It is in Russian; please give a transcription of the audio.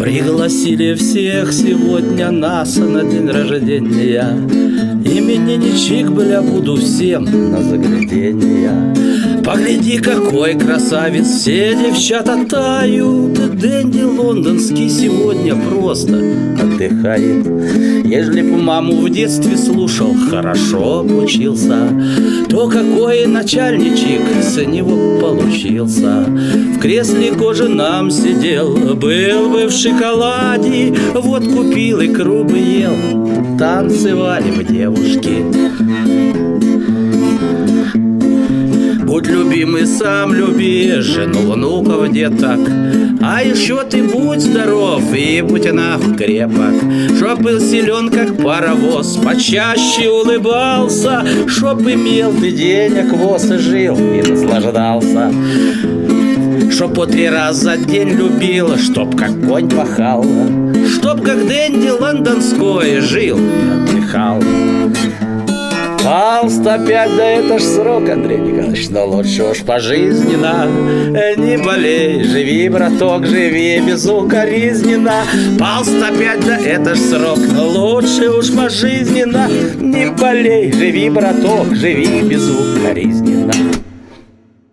Пригласили всех сегодня нас на день рождения. Именинничек, бля, буду всем на загляденье. Погляди, какой красавец, все девчата тают. Дэнди лондонский сегодня просто отдыхает. Ежели б маму в детстве слушал, хорошо обучился, то какой начальничек с него получился. В кресле кожаном сидел, был бы в шоколаде, вот купил икру бы ел, танцевали бы девушки. Будь любимый, сам люби жену, внуков, деток. А еще ты будь здоров и будь нахуй крепок. Чтоб был силен, как паровоз, почаще улыбался. Чтоб имел ты денег воз и жил и наслаждался. Чтоб по 3 раза за день любила, чтоб как конь пахал, чтоб как Дэнди лондонской жил и отдыхал. Пал 105, да это ж срок, Андрей Николаевич, но лучше уж пожизненно. Не болей, живи, браток, живи безукоризненно. Пал 105, да это ж срок, но лучше уж пожизненно. Не болей, живи, браток, живи безукоризненно.